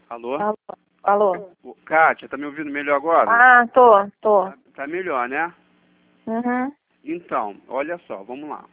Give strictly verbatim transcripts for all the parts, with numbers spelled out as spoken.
Alô? Alô? Alô? Ô, Kátia, tá me ouvindo melhor agora? Ah, tô, tô. Tá, tá melhor, né? Uhum. Então, olha só, vamos lá.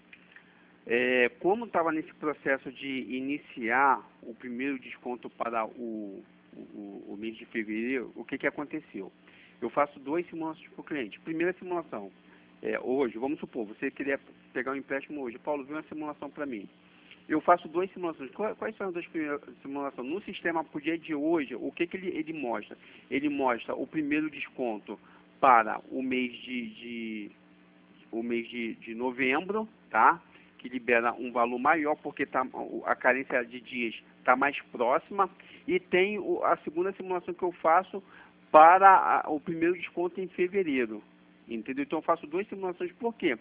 É, como estava nesse processo de iniciar o primeiro desconto para o, o, o mês de fevereiro, o que, que aconteceu? Eu faço duas simulações para o cliente. Primeira simulação, é, hoje, vamos supor, você queria pegar um empréstimo hoje. Paulo, vê uma simulação para mim. Eu faço duas simulações. Quais, quais são as duas primeiras simulações? No sistema para o dia de hoje, o que, que ele, ele mostra? Ele mostra o primeiro desconto para o mês de, de o mês de, de novembro, tá? Que libera um valor maior porque tá, a carência de dias está mais próxima. E tem o, a segunda simulação que eu faço para a, o primeiro desconto em fevereiro. Entendeu? Então eu faço duas simulações. Por quê?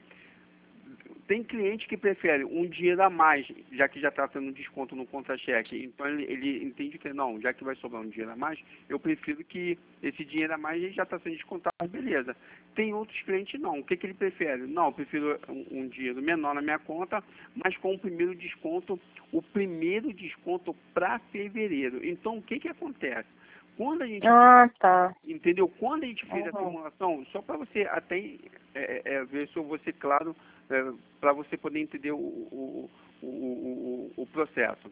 Tem cliente que prefere um dinheiro a mais, já que já está tendo um desconto no contra-cheque. Então ele, ele entende que não, já que vai sobrar um dinheiro a mais, eu prefiro que esse dinheiro a mais já está sendo descontado, beleza. Tem outros clientes não. O que, que ele prefere? Não, eu prefiro um, um dinheiro menor na minha conta, mas com o primeiro desconto, o primeiro desconto para fevereiro. Então o que, que acontece? Quando a gente Ah, tá. Entendeu? Quando a gente fez a Uhum. simulação, só para você até é, é, ver se eu vou ser claro, é, para você poder entender o, o, o, o, o processo.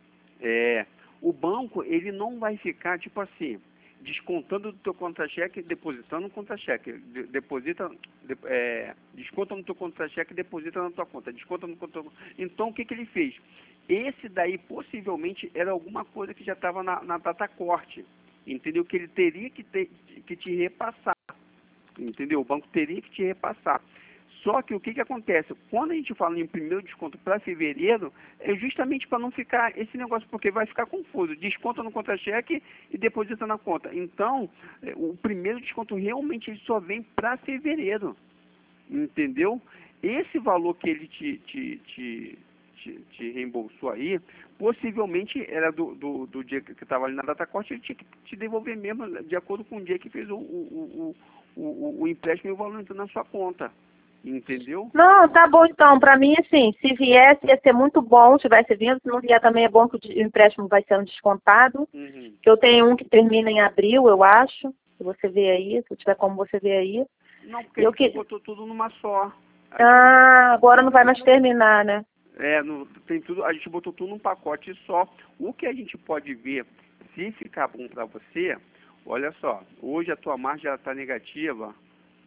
É, o banco, ele não vai ficar, tipo assim, descontando do teu contra-cheque, depositando no contra-cheque. De, deposita, de, é, desconta no teu contra-cheque, deposita na tua conta. Desconta no contra. Então, o que, que ele fez? Esse daí, possivelmente, era alguma coisa que já estava na, na data corte. Entendeu? Que ele teria que, ter, que te repassar. Entendeu? O banco teria que te repassar. Só que o que, que acontece? Quando a gente fala em primeiro desconto para fevereiro, é justamente para não ficar esse negócio, porque vai ficar confuso. Desconta no contra-cheque e deposita na conta. Então, o primeiro desconto realmente ele só vem para fevereiro. Entendeu? Esse valor que ele te, te, te, te, te reembolsou aí, possivelmente era do, do, do dia que estava ali na data corte, ele tinha que te devolver mesmo de acordo com o dia que fez o, o, o, o, o empréstimo e o valor entrou na sua conta. Entendeu? Não, tá bom então. Pra mim, assim, se viesse ia ser muito bom, se tivesse vindo. Se não vier também é bom que o empréstimo vai sendo descontado. Uhum. Que eu tenho um que termina em abril, eu acho. Se você vê aí, se tiver como você ver aí. Não, porque Eu a gente que... botou tudo numa só. A gente Ah, agora não vai mais terminar, né? É, no, tem tudo, a gente botou tudo num pacote só. O que a gente pode ver, se ficar bom para você, olha só, hoje a tua margem está negativa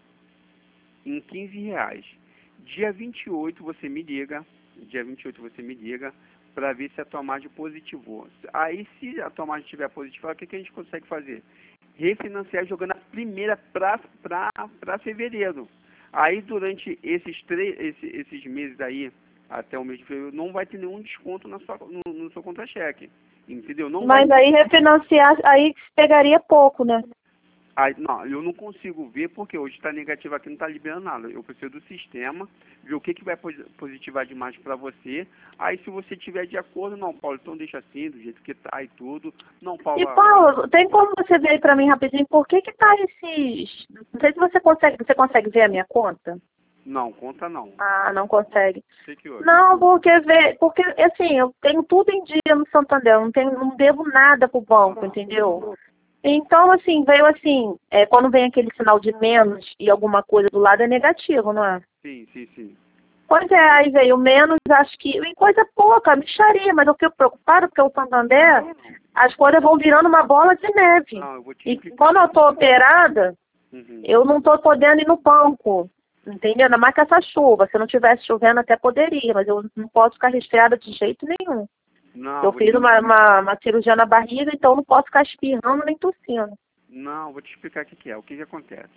em quinze reais. Dia vinte e oito você me liga, dia vinte e oito você me liga, para ver se a tua margem positivou. Aí se a tua margem estiver positiva, o que, que a gente consegue fazer? Refinanciar jogando a primeira para fevereiro. Aí durante esses, três, esse, esses meses aí, até o mês de fevereiro, não vai ter nenhum desconto na sua, no, no seu contra-cheque. Entendeu? Não Mas vai... aí refinanciar, aí pegaria pouco, né? Aí, não, eu não consigo ver porque hoje está negativo aqui, não está liberando nada. Eu preciso do sistema, ver o que, que vai positivar demais para você. Aí se você tiver de acordo, não, Paulo, então deixa assim, do jeito que tá e tudo. Não, Paulo... E Paulo, tem como você ver aí pra mim rapidinho por que que tá esses... Não sei se você consegue, você consegue ver a minha conta? Não, conta não. Ah, não consegue. Sei que hoje. Não, porque ver, porque assim, eu tenho tudo em dia no Santander, eu não tenho, não devo nada pro banco, entendeu? Então, assim, veio assim, é, quando vem aquele sinal de menos e alguma coisa do lado é negativo, não é? Sim, sim, sim. Pois é, aí veio menos, acho que, em coisa pouca, mixaria, mas eu fico preocupada porque o Santander, as coisas vão virando uma bola de neve. Não, eu vou te E explicar. quando eu tô operada, Uhum. eu não tô podendo ir no banco, entendeu? Ainda mais que essa chuva, se não tivesse chovendo até poderia, mas eu não posso ficar resfriada de jeito nenhum. Não, Eu vou fiz te... uma, uma, uma cirurgia na barriga, então eu não posso ficar espirrando nem tossindo. Não, vou te explicar o que, que é. O que, que acontece?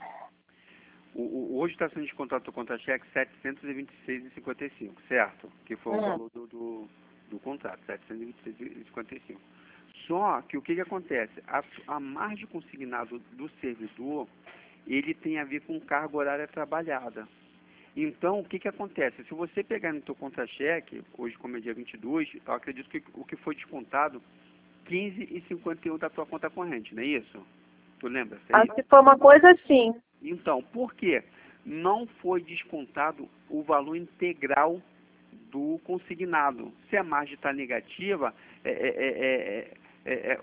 O, o, hoje está sendo descontado o teu contra-cheque setecentos e vinte e seis reais e cinquenta e cinco, certo? Que foi o Hum. valor do, do, do contrato, setecentos e vinte e seis reais e cinquenta e cinco. Só que o que, que acontece? A, a margem consignada do servidor, ele tem a ver com carga horária trabalhada. Então, o que, que acontece? Se você pegar no teu contra-cheque, hoje como é dia vinte e dois, eu acredito que o que foi descontado, quinze reais e cinquenta e um da tua conta corrente, não é isso? Tu lembra? É Acho isso? que foi uma coisa assim. Então, por quê? Não foi descontado o valor integral do consignado. Se a margem está negativa, é, é, é, é, é,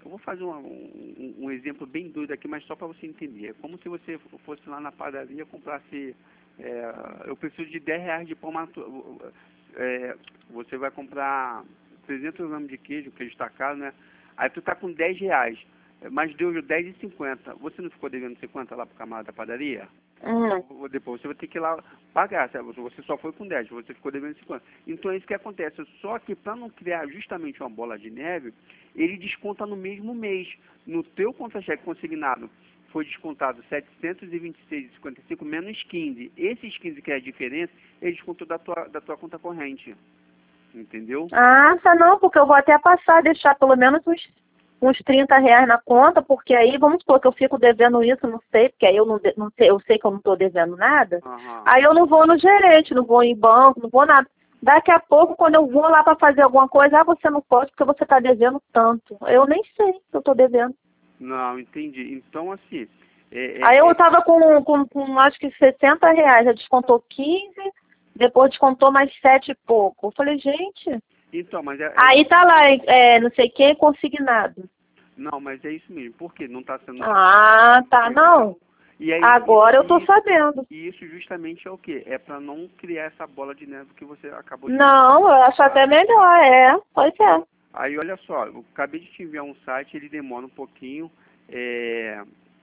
Eu vou fazer um, um, um exemplo bem doido aqui, mas só para você entender. É como se você fosse lá na padaria e comprasse... É, eu preciso de dez reais de pão matu... É, você vai comprar trezentos gramas de queijo, queijo está caro, né? Aí tu tá com dez reais, mas deu dez e cinquenta. Você não ficou devendo cinquenta lá pro camarada da padaria? Hum. Depois você vai ter que ir lá pagar, sabe? Você só foi com dez, você ficou devendo cinquenta. Então é isso que acontece. Só que para não criar justamente uma bola de neve, ele desconta no mesmo mês. No teu contra-cheque consignado foi descontado setecentos e vinte e seis reais e cinquenta e cinco menos quinze. Esses quinze que é a diferença, ele descontou da tua, da tua conta corrente. Entendeu? Ah, tá não, porque eu vou até passar, deixar pelo menos uns, uns trinta reais na conta, porque aí, vamos supor que eu fico devendo isso, não sei, porque aí eu não, não sei, eu sei que eu não estou devendo nada, Uhum. aí eu não vou no gerente, não vou em banco, não vou nada. Daqui a pouco, quando eu vou lá para fazer alguma coisa, ah, você não pode porque você está devendo tanto. Eu nem sei que eu estou devendo. Não, entendi. Então, assim... É, é, aí eu é... estava com, com, com, acho que sessenta reais, já descontou quinze, depois descontou mais sete e pouco. Eu falei, gente... Então, mas é, é... Aí tá lá, é, não sei quem, consignado. Não, mas é isso mesmo. Por quê? Não está sendo... Ah, tá, não. E aí, agora e, eu tô isso, sabendo. E isso justamente é o quê? É para não criar essa bola de neve que você acabou de... Não, eu acho até melhor, é. Pois é. Aí, olha só, eu acabei de te enviar um site, ele demora um pouquinho. É...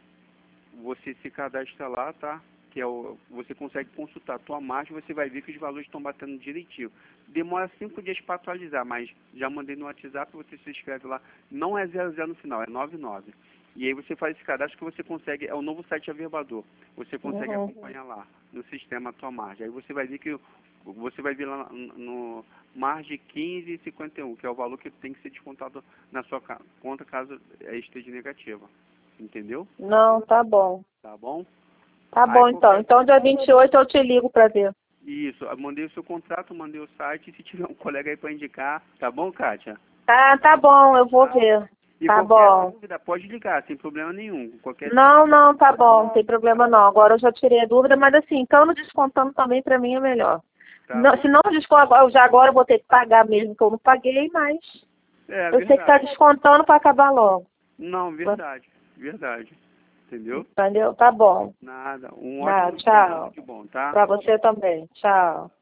Você se cadastra lá, tá? Que é o... Você consegue consultar a tua margem, você vai ver que os valores estão batendo direitinho. Demora cinco dias para atualizar, mas já mandei no WhatsApp, você se inscreve lá. Não é zero zero no final, é nove nove. E aí você faz esse cadastro que você consegue, é o novo site Averbador. Você consegue Uhum. acompanhar lá no sistema a tua margem. Aí você vai ver que você vai ver lá no margem quinze e cinquenta e um, que é o valor que tem que ser descontado na sua conta caso esteja negativa. Entendeu? Não, tá bom. Tá bom? Tá Aí, bom, então. qualquer... Então, dia vinte e oito eu te ligo pra ver. Isso, eu mandei o seu contrato, mandei o site, e se tiver um colega aí para indicar, tá bom, Kátia? Tá, tá bom, eu vou Tá. ver. E Tá qualquer bom. dúvida, pode ligar, sem problema nenhum. Qualquer... Não, não, tá bom, não tem problema não. Agora eu já tirei a dúvida, mas assim, então no descontando também pra mim é melhor. Tá Não, bom. se não desconto agora, já agora eu vou ter que pagar mesmo, que eu não paguei, mas É, eu sei que tá verdade. descontando pra acabar logo. Não, verdade, verdade. Entendeu? Entendeu? Tá bom. Nada. Um Ah, ótimo dia, tchau. tudo de bom, tá? Pra você também. Tchau.